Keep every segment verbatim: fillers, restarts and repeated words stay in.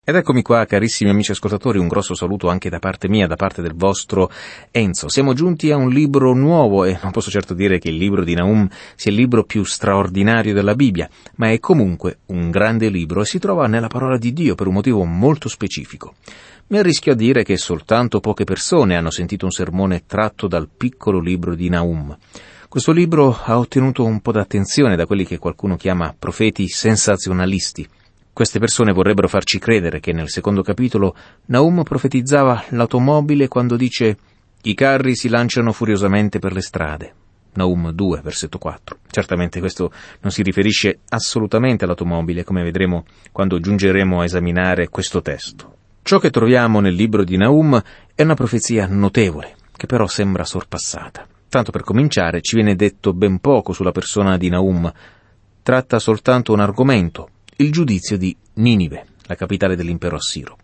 Ed eccomi qua, carissimi amici ascoltatori, un grosso saluto anche da parte mia, da parte del vostro Enzo. Siamo giunti a un libro nuovo e non posso certo dire che il libro di Nahum sia il libro più straordinario della Bibbia, ma è comunque un grande libro e si trova nella parola di Dio per un motivo molto specifico. Mi arrischio a dire che soltanto poche persone hanno sentito un sermone tratto dal piccolo libro di Nahum. Questo libro ha ottenuto un po' d'attenzione da quelli che qualcuno chiama profeti sensazionalisti. Queste persone vorrebbero farci credere che nel secondo capitolo Nahum profetizzava l'automobile quando dice «I carri si lanciano furiosamente per le strade». Nahum due, versetto quattro. Certamente questo non si riferisce assolutamente all'automobile, come vedremo quando giungeremo a esaminare questo testo. Ciò che troviamo nel libro di Nahum è una profezia notevole, che però sembra sorpassata. Tanto per cominciare, ci viene detto ben poco sulla persona di Nahum. Tratta soltanto un argomento, il giudizio di Ninive, la capitale dell'impero assiro.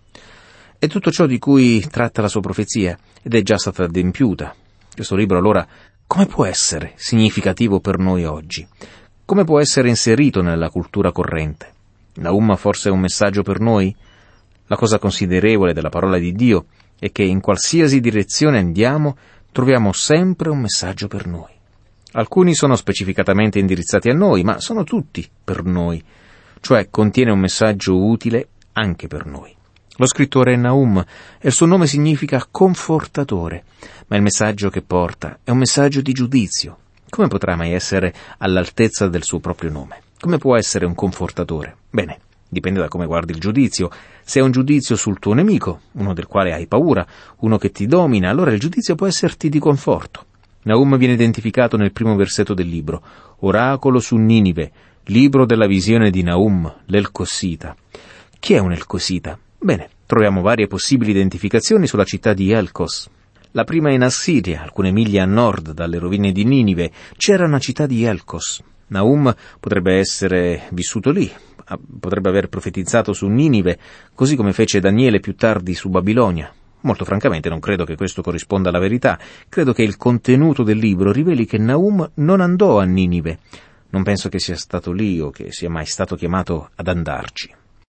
È tutto ciò di cui tratta la sua profezia ed è già stata adempiuta. Questo libro allora come può essere significativo per noi oggi? Come può essere inserito nella cultura corrente? Nahum forse è un messaggio per noi? La cosa considerevole della parola di Dio è che in qualsiasi direzione andiamo troviamo sempre un messaggio per noi. Alcuni sono specificatamente indirizzati a noi, ma sono tutti per noi. Cioè contiene un messaggio utile anche per noi. Lo scrittore è Nahum e il suo nome significa confortatore, ma il messaggio che porta è un messaggio di giudizio. Come potrà mai essere all'altezza del suo proprio nome? Come può essere un confortatore? Bene, dipende da come guardi il giudizio. Se è un giudizio sul tuo nemico, uno del quale hai paura, uno che ti domina, allora il giudizio può esserti di conforto. Nahum viene identificato nel primo versetto del libro, oracolo su Ninive, libro della visione di Nahum, l'Elcosita. Chi è un Elcosita? Bene, troviamo varie possibili identificazioni sulla città di Elcos. La prima è in Assiria, alcune miglia a nord dalle rovine di Ninive, c'era una città di Elcos. Nahum potrebbe essere vissuto lì, potrebbe aver profetizzato su Ninive, così come fece Daniele più tardi su Babilonia. Molto francamente non credo che questo corrisponda alla verità. Credo che il contenuto del libro riveli che Nahum non andò a Ninive. Non penso che sia stato lì o che sia mai stato chiamato ad andarci.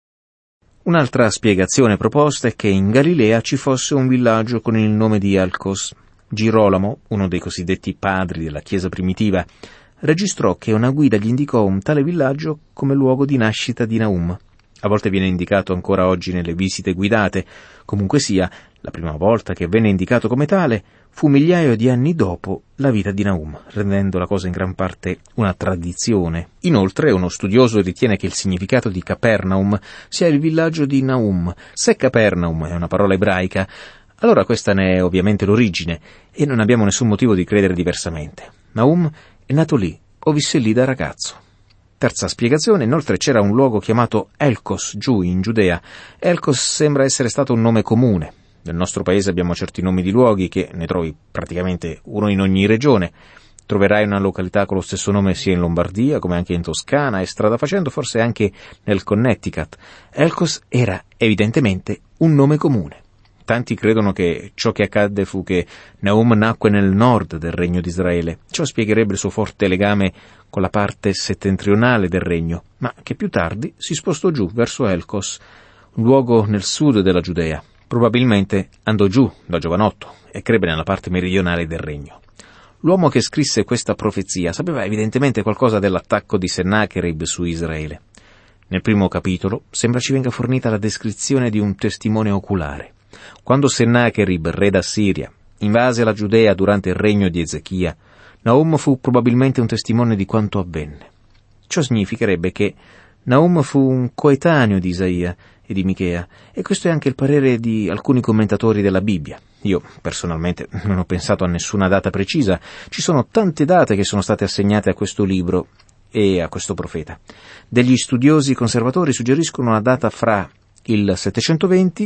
Un'altra spiegazione proposta è che in Galilea ci fosse un villaggio con il nome di Elcos. Girolamo, uno dei cosiddetti padri della Chiesa primitiva, registrò che una guida gli indicò un tale villaggio come luogo di nascita di Nahum. A volte viene indicato ancora oggi nelle visite guidate. Comunque sia, la prima volta che venne indicato come tale fu migliaia di anni dopo la vita di Nahum, rendendo la cosa in gran parte una tradizione. Inoltre, uno studioso ritiene che il significato di Capernaum sia il villaggio di Nahum. Se Capernaum è una parola ebraica, allora questa ne è ovviamente l'origine, e non abbiamo nessun motivo di credere diversamente. Nahum è nato lì, o visse lì da ragazzo. Terza spiegazione, inoltre c'era un luogo chiamato Elcos, giù in Giudea. Elcos sembra essere stato un nome comune. Nel nostro paese abbiamo certi nomi di luoghi che ne trovi praticamente uno in ogni regione. Troverai una località con lo stesso nome sia in Lombardia come anche in Toscana e strada facendo forse anche nel Connecticut. Elcos era evidentemente un nome comune. Tanti credono che ciò che accadde fu che Nahum nacque nel nord del regno di Israele. Ciò spiegherebbe il suo forte legame con la parte settentrionale del regno, ma che più tardi si spostò giù verso Elcos, un luogo nel sud della Giudea. Probabilmente andò giù da giovanotto e crebbe nella parte meridionale del regno. L'uomo che scrisse questa profezia sapeva evidentemente qualcosa dell'attacco di Sennacherib su Israele. Nel primo capitolo sembra ci venga fornita la descrizione di un testimone oculare. Quando Sennacherib, re d'Assiria, invase la Giudea durante il regno di Ezechia, Nahum fu probabilmente un testimone di quanto avvenne. Ciò significherebbe che Nahum fu un coetaneo di Isaia e di Michea, e questo è anche il parere di alcuni commentatori della Bibbia. Io, personalmente, non ho pensato a nessuna data precisa. Ci sono tante date che sono state assegnate a questo libro e a questo profeta. Degli studiosi conservatori suggeriscono una data fra il settecentoventi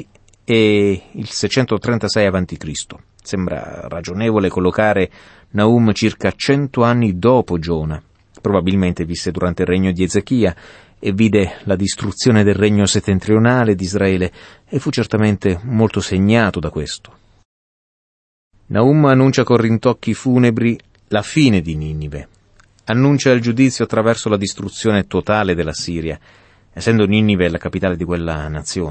e il seicentotrentasei avanti Cristo Sembra ragionevole collocare Nahum circa cento anni dopo Giona. Probabilmente visse durante il regno di Ezechia e vide la distruzione del regno settentrionale di Israele e fu certamente molto segnato da questo. Nahum annuncia con rintocchi funebri la fine di Ninive. Annuncia il giudizio attraverso la distruzione totale della Siria, essendo Ninive la capitale di quella nazione.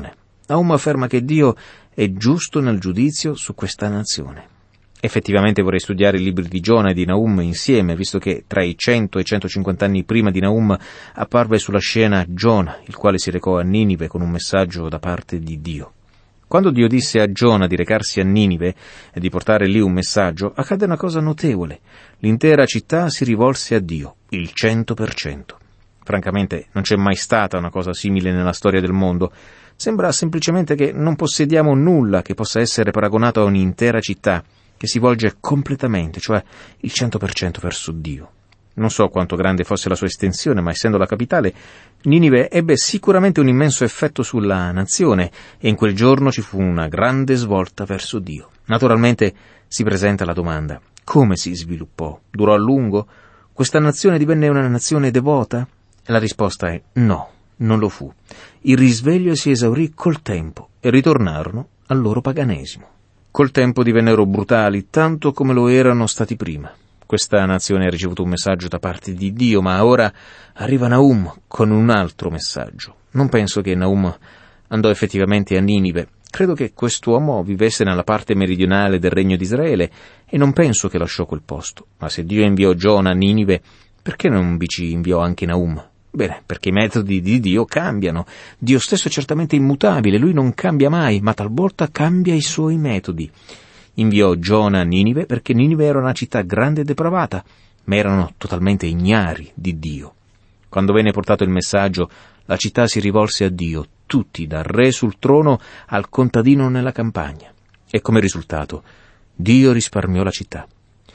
Nahum afferma che Dio è giusto nel giudizio su questa nazione. Effettivamente vorrei studiare i libri di Giona e di Nahum insieme, visto che tra i cento e centocinquanta anni prima di Nahum apparve sulla scena Giona, il quale si recò a Ninive con un messaggio da parte di Dio. Quando Dio disse a Giona di recarsi a Ninive e di portare lì un messaggio, accadde una cosa notevole. L'intera città si rivolse a Dio, il cento per cento. Francamente, non c'è mai stata una cosa simile nella storia del mondo. Sembra semplicemente che non possediamo nulla che possa essere paragonato a un'intera città che si volge completamente, cioè il cento per cento verso Dio. Non so quanto grande fosse la sua estensione, ma essendo la capitale, Ninive ebbe sicuramente un immenso effetto sulla nazione e in quel giorno ci fu una grande svolta verso Dio. Naturalmente si presenta la domanda: come si sviluppò? Durò a lungo? Questa nazione divenne una nazione devota? E la risposta è no, non lo fu. Il risveglio si esaurì col tempo e ritornarono al loro paganesimo. Col tempo divennero brutali, tanto come lo erano stati prima. Questa nazione ha ricevuto un messaggio da parte di Dio, ma ora arriva Nahum con un altro messaggio. Non penso che Nahum andò effettivamente a Ninive. Credo che quest'uomo vivesse nella parte meridionale del regno di Israele e non penso che lasciò quel posto. Ma se Dio inviò Giona a Ninive, perché non vi ci inviò anche Nahum? Bene, perché i metodi di Dio cambiano. Dio stesso è certamente immutabile, lui non cambia mai, ma talvolta cambia i suoi metodi. Inviò Giona a Ninive perché Ninive era una città grande e depravata, ma erano totalmente ignari di Dio. Quando venne portato il messaggio, la città si rivolse a Dio, tutti, dal re sul trono al contadino nella campagna. E come risultato, Dio risparmiò la città.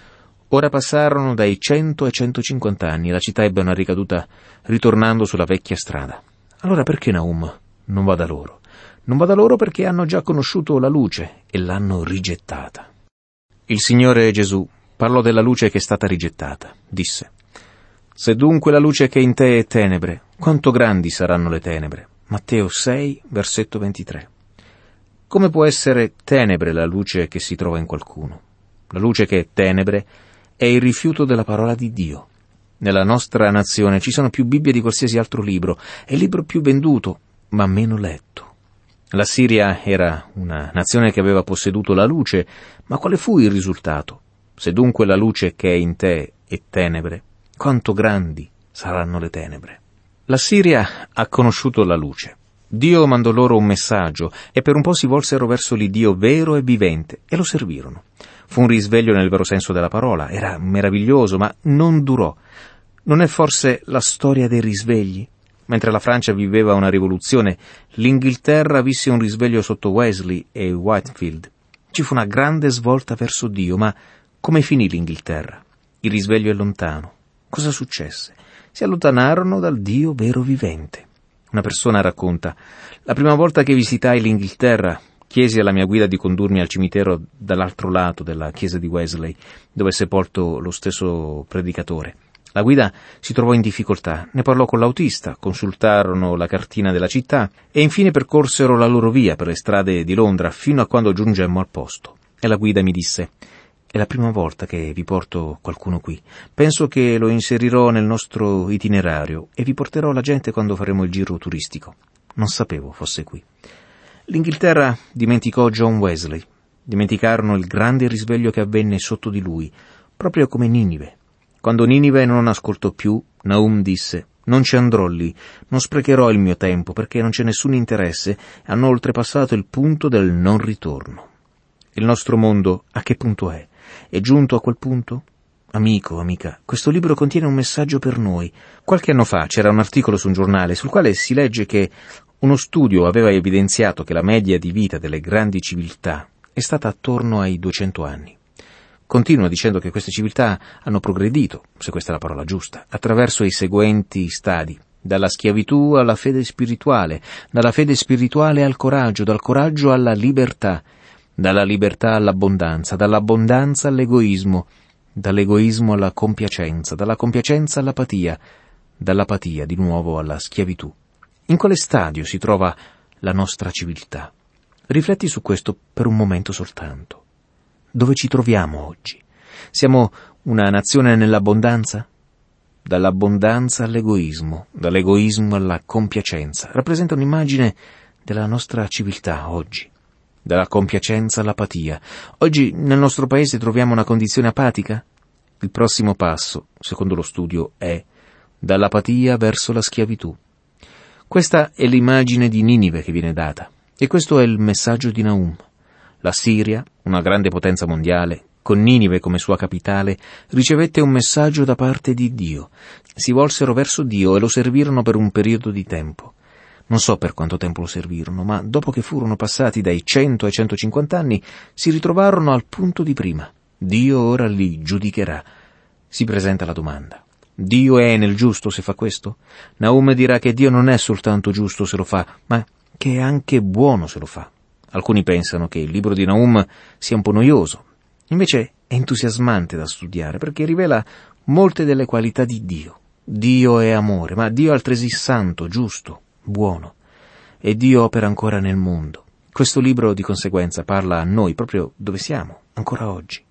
Ora passarono dai cento ai centocinquanta anni e la città ebbe una ricaduta ritornando sulla vecchia strada. Allora perché Nahum non va da loro? Non va da loro perché hanno già conosciuto la luce e l'hanno rigettata. Il Signore Gesù parlò della luce che è stata rigettata. Disse: «Se dunque la luce che è in te è tenebre, quanto grandi saranno le tenebre?» Matteo sei, versetto ventitré. Come può essere tenebre la luce che si trova in qualcuno? La luce che è tenebre è il rifiuto della parola di Dio. Nella nostra nazione ci sono più Bibbie di qualsiasi altro libro, è il libro più venduto, ma meno letto. La Siria era una nazione che aveva posseduto la luce, ma quale fu il risultato? Se dunque la luce che è in te è tenebre, quanto grandi saranno le tenebre? La Siria ha conosciuto la luce. Dio mandò loro un messaggio e per un po' si volsero verso l'Iddio vero e vivente e lo servirono. Fu un risveglio nel vero senso della parola, era meraviglioso, ma non durò. Non è forse la storia dei risvegli? Mentre la Francia viveva una rivoluzione, l'Inghilterra visse un risveglio sotto Wesley e Whitefield. Ci fu una grande svolta verso Dio, ma come finì l'Inghilterra? Il risveglio è lontano. Cosa successe? Si allontanarono dal Dio vero vivente. Una persona racconta: la prima volta che visitai l'Inghilterra, chiesi alla mia guida di condurmi al cimitero dall'altro lato della chiesa di Wesley, dove è sepolto lo stesso predicatore. La guida si trovò in difficoltà, ne parlò con l'autista, consultarono la cartina della città e infine percorsero la loro via per le strade di Londra fino a quando giungemmo al posto. E la guida mi disse: «È la prima volta che vi porto qualcuno qui. Penso che lo inserirò nel nostro itinerario e vi porterò la gente quando faremo il giro turistico». Non sapevo fosse qui. L'Inghilterra dimenticò John Wesley. Dimenticarono il grande risveglio che avvenne sotto di lui, proprio come Ninive. Quando Ninive non ascoltò più, Nahum disse: «Non ci andrò lì, non sprecherò il mio tempo, perché non c'è nessun interesse, hanno oltrepassato il punto del non ritorno». Il nostro mondo a che punto è? È giunto a quel punto? Amico, amica, questo libro contiene un messaggio per noi. Qualche anno fa c'era un articolo su un giornale sul quale si legge che uno studio aveva evidenziato che la media di vita delle grandi civiltà è stata attorno ai duecento anni. Continua dicendo che queste civiltà hanno progredito, se questa è la parola giusta, attraverso i seguenti stadi: dalla schiavitù alla fede spirituale, dalla fede spirituale al coraggio, dal coraggio alla libertà, dalla libertà all'abbondanza, dall'abbondanza all'egoismo, dall'egoismo alla compiacenza, dalla compiacenza all'apatia, dall'apatia di nuovo alla schiavitù. In quale stadio si trova la nostra civiltà? Rifletti su questo per un momento soltanto. Dove ci troviamo oggi? Siamo una nazione nell'abbondanza? Dall'abbondanza all'egoismo, dall'egoismo alla compiacenza. Rappresenta un'immagine della nostra civiltà oggi, dalla compiacenza all'apatia. Oggi nel nostro paese troviamo una condizione apatica? Il prossimo passo, secondo lo studio, è dall'apatia verso la schiavitù. Questa è l'immagine di Ninive che viene data, e questo è il messaggio di Nahum. La Siria, una grande potenza mondiale, con Ninive come sua capitale, ricevette un messaggio da parte di Dio. Si volsero verso Dio e lo servirono per un periodo di tempo. Non so per quanto tempo lo servirono, ma dopo che furono passati dai cento ai centocinquanta anni, si ritrovarono al punto di prima. Dio ora li giudicherà. Si presenta la domanda: Dio è nel giusto se fa questo? Nahum dirà che Dio non è soltanto giusto se lo fa, ma che è anche buono se lo fa. Alcuni pensano che il libro di Nahum sia un po' noioso. Invece è entusiasmante da studiare perché rivela molte delle qualità di Dio. Dio è amore, ma Dio è altresì santo, giusto, buono. E Dio opera ancora nel mondo. Questo libro di conseguenza parla a noi proprio dove siamo, ancora oggi.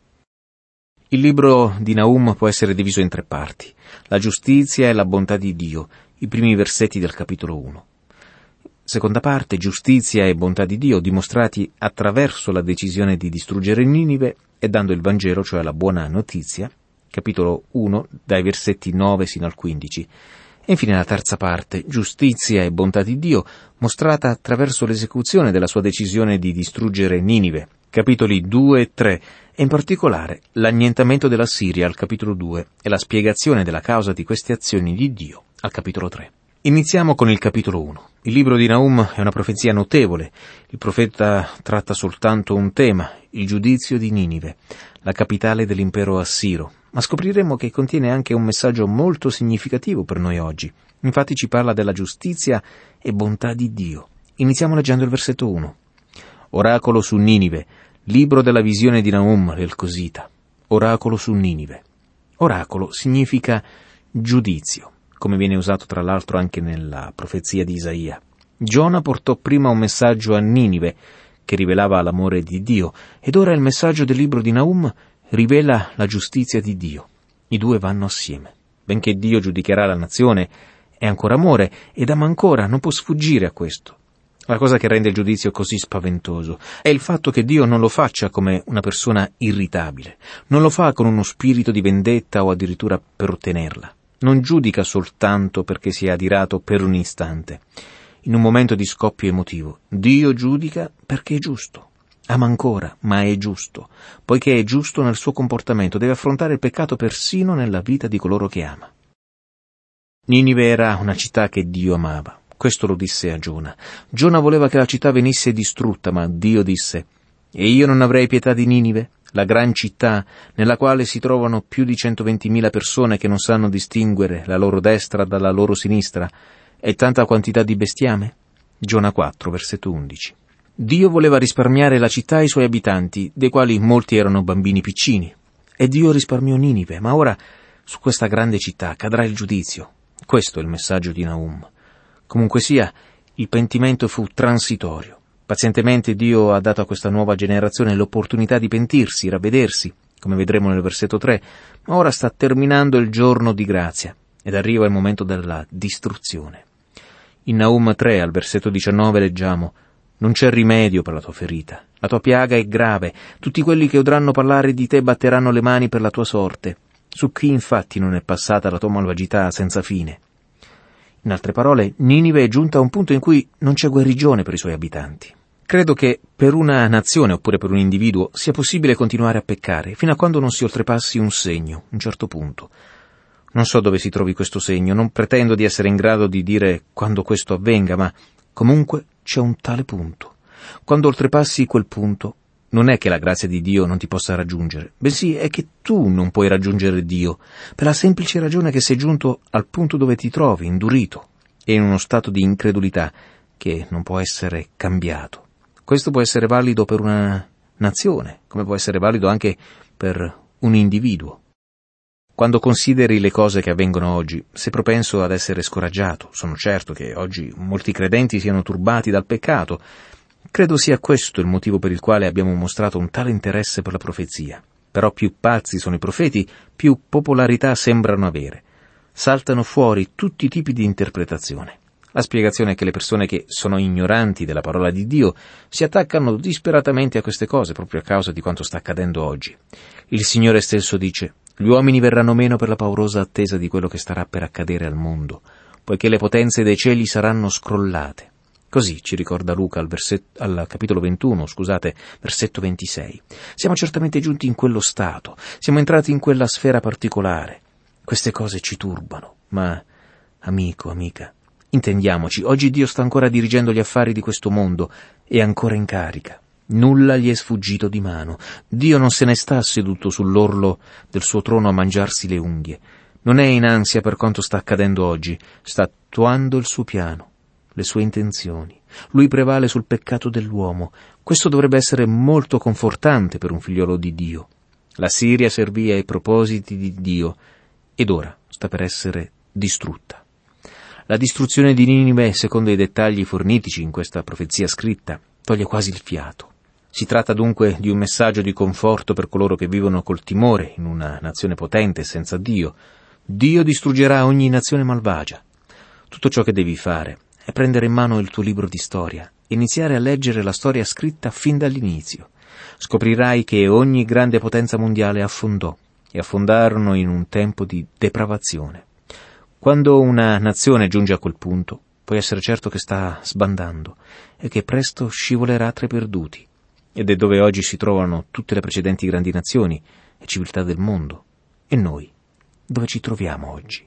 Il libro di Nahum può essere diviso in tre parti: la giustizia e la bontà di Dio, i primi versetti del capitolo uno. Seconda parte, giustizia e bontà di Dio dimostrati attraverso la decisione di distruggere Ninive e dando il Vangelo, cioè la buona notizia, capitolo uno, dai versetti nove sino al quindici. E infine la terza parte, giustizia e bontà di Dio, mostrata attraverso l'esecuzione della sua decisione di distruggere Ninive, capitoli due e tre, e in particolare l'annientamento della Siria al capitolo due e la spiegazione della causa di queste azioni di Dio al capitolo tre. Iniziamo con il capitolo uno. Il libro di Nahum è una profezia notevole. Il profeta tratta soltanto un tema, il giudizio di Ninive, la capitale dell'impero assiro, ma scopriremo che contiene anche un messaggio molto significativo per noi oggi. Infatti ci parla della giustizia e bontà di Dio. Iniziamo leggendo il versetto uno. Oracolo su Ninive, libro della visione di Nahum el Cosita. Oracolo su Ninive. Oracolo significa giudizio, come viene usato tra l'altro anche nella profezia di Isaia. Giona portò prima un messaggio a Ninive che rivelava l'amore di Dio, ed ora il messaggio del libro di Nahum rivela la giustizia di Dio. I due vanno assieme. Benché Dio giudicherà la nazione, è ancora amore ed ama ancora, non può sfuggire a questo. La cosa che rende il giudizio così spaventoso è il fatto che Dio non lo faccia come una persona irritabile, non lo fa con uno spirito di vendetta o addirittura per ottenerla. Non giudica soltanto perché si è adirato per un istante. In un momento di scoppio emotivo, Dio giudica perché è giusto. Ama ancora, ma è giusto. Poiché è giusto nel suo comportamento, deve affrontare il peccato persino nella vita di coloro che ama. Ninive era una città che Dio amava. Questo lo disse a Giona. Giona voleva che la città venisse distrutta, ma Dio disse: «E io non avrei pietà di Ninive, la gran città nella quale si trovano più di centoventimila persone che non sanno distinguere la loro destra dalla loro sinistra, e tanta quantità di bestiame?» Giona quattro, versetto undici. Dio voleva risparmiare la città e i suoi abitanti, dei quali molti erano bambini piccini. E Dio risparmiò Ninive, ma ora su questa grande città cadrà il giudizio. Questo è il messaggio di Nahum. Comunque sia, il pentimento fu transitorio. Pazientemente Dio ha dato a questa nuova generazione l'opportunità di pentirsi, ravvedersi, come vedremo nel versetto tre, ma ora sta terminando il giorno di grazia ed arriva il momento della distruzione. In Nahum tre, al versetto diciannove, leggiamo: «Non c'è rimedio per la tua ferita, la tua piaga è grave, tutti quelli che udranno parlare di te batteranno le mani per la tua sorte. Su chi infatti non è passata la tua malvagità senza fine?» In altre parole, Ninive è giunta a un punto in cui non c'è guarigione per i suoi abitanti. Credo che per una nazione oppure per un individuo sia possibile continuare a peccare fino a quando non si oltrepassi un segno, un certo punto. Non so dove si trovi questo segno, non pretendo di essere in grado di dire quando questo avvenga, ma comunque c'è un tale punto. Quando oltrepassi quel punto, non è che la grazia di Dio non ti possa raggiungere, bensì è che tu non puoi raggiungere Dio, per la semplice ragione che sei giunto al punto dove ti trovi, indurito, e in uno stato di incredulità che non può essere cambiato. Questo può essere valido per una nazione, come può essere valido anche per un individuo. Quando consideri le cose che avvengono oggi, sei propenso ad essere scoraggiato. Sono certo che oggi molti credenti siano turbati dal peccato. Credo sia questo il motivo per il quale abbiamo mostrato un tale interesse per la profezia. Però più pazzi sono i profeti, più popolarità sembrano avere. Saltano fuori tutti i tipi di interpretazione. La spiegazione è che le persone che sono ignoranti della parola di Dio si attaccano disperatamente a queste cose proprio a causa di quanto sta accadendo oggi. Il Signore stesso dice: «Gli uomini verranno meno per la paurosa attesa di quello che starà per accadere al mondo, poiché le potenze dei cieli saranno scrollate». Così ci ricorda Luca al, versetto, al capitolo ventuno, scusate, versetto ventisei. Siamo certamente giunti in quello stato, siamo entrati in quella sfera particolare. Queste cose ci turbano, ma, amico, amica, intendiamoci, oggi Dio sta ancora dirigendo gli affari di questo mondo, è ancora in carica. Nulla gli è sfuggito di mano. Dio non se ne sta seduto sull'orlo del suo trono a mangiarsi le unghie. Non è in ansia per quanto sta accadendo oggi, sta attuando il suo piano, le sue intenzioni. Lui prevale sul peccato dell'uomo. Questo dovrebbe essere molto confortante per un figliolo di Dio. La Siria servì ai propositi di Dio ed ora sta per essere distrutta. La distruzione di Ninive, secondo i dettagli fornitici in questa profezia scritta, toglie quasi il fiato. Si tratta dunque di un messaggio di conforto per coloro che vivono col timore in una nazione potente e senza Dio. Dio distruggerà ogni nazione malvagia. Tutto ciò che devi fare è prendere in mano il tuo libro di storia e iniziare a leggere la storia scritta fin dall'inizio. Scoprirai che ogni grande potenza mondiale affondò e affondarono in un tempo di depravazione. Quando una nazione giunge a quel punto, puoi essere certo che sta sbandando e che presto scivolerà tra i perduti. Ed è dove oggi si trovano tutte le precedenti grandi nazioni e civiltà del mondo. E noi, dove ci troviamo oggi?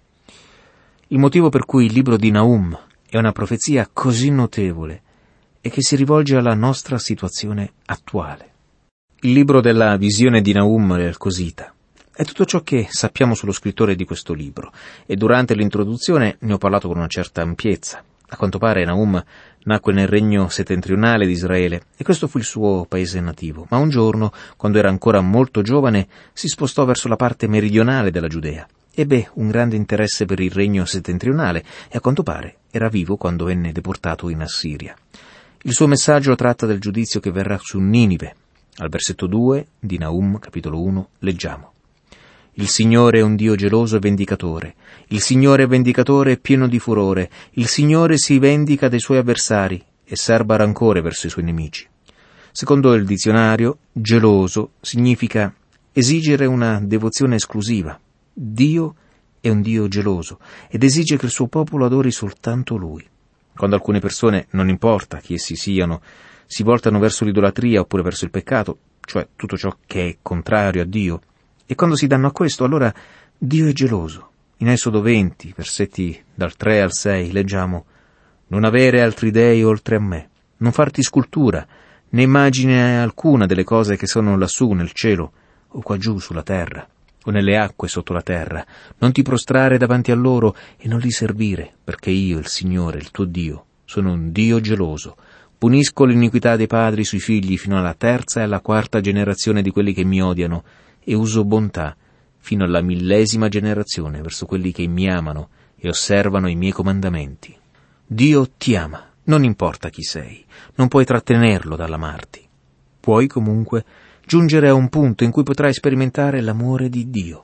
Il motivo per cui il libro di Nahum è una profezia così notevole è che si rivolge alla nostra situazione attuale. Il libro della visione di Nahum el Cosita è tutto ciò che sappiamo sullo scrittore di questo libro, e durante l'introduzione ne ho parlato con una certa ampiezza. A quanto pare Nahum nacque nel regno settentrionale di Israele e questo fu il suo paese nativo, ma un giorno, quando era ancora molto giovane, si spostò verso la parte meridionale della Giudea. Ebbe un grande interesse per il regno settentrionale e a quanto pare era vivo quando venne deportato in Assiria. Il suo messaggio tratta del giudizio che verrà su Ninive. Al versetto due di Nahum, capitolo uno, leggiamo: «Il Signore è un Dio geloso e vendicatore. Il Signore è vendicatore e pieno di furore. Il Signore si vendica dei suoi avversari e serba rancore verso i suoi nemici». Secondo il dizionario, geloso significa esigere una devozione esclusiva. Dio è un Dio geloso ed esige che il suo popolo adori soltanto Lui. Quando alcune persone, non importa chi essi siano, si voltano verso l'idolatria oppure verso il peccato, cioè tutto ciò che è contrario a Dio, e quando si danno a questo, allora Dio è geloso. In Esodo venti, versetti dal tre al sei, leggiamo: «Non avere altri dei oltre a me, non farti scultura, né immagine alcuna delle cose che sono lassù nel cielo, o qua giù sulla terra, o nelle acque sotto la terra. Non ti prostrare davanti a loro e non li servire, perché io, il Signore, il tuo Dio, sono un Dio geloso. Punisco l'iniquità dei padri sui figli fino alla terza e alla quarta generazione di quelli che mi odiano, e uso bontà fino alla millesima generazione verso quelli che mi amano e osservano i miei comandamenti». Dio ti ama, non importa chi sei, non puoi trattenerlo dall'amarti. Puoi comunque giungere a un punto in cui potrai sperimentare l'amore di Dio.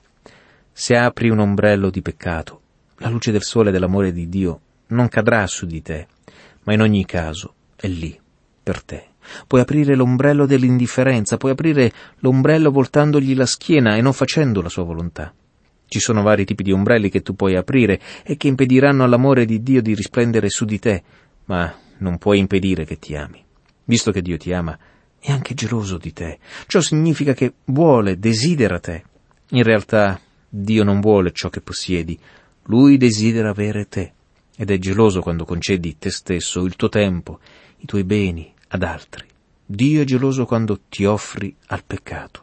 Se apri un ombrello di peccato, la luce del sole dell'amore di Dio non cadrà su di te, ma in ogni caso è lì, per te. Puoi aprire l'ombrello dell'indifferenza, puoi aprire l'ombrello voltandogli la schiena e non facendo la sua volontà. Ci sono vari tipi di ombrelli che tu puoi aprire e che impediranno all'amore di Dio di risplendere su di te, ma non puoi impedire che ti ami. Visto che Dio ti ama, è anche geloso di te. Ciò significa che vuole, desidera te. In realtà, Dio non vuole ciò che possiedi. Lui desidera avere te. Ed è geloso quando concedi te stesso, il tuo tempo, i tuoi beni ad altri. Dio è geloso quando ti offri al peccato.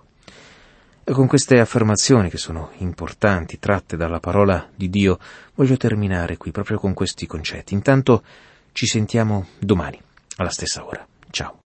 E con queste affermazioni, che sono importanti, tratte dalla parola di Dio, voglio terminare qui, proprio con questi concetti. Intanto ci sentiamo domani, alla stessa ora. Ciao.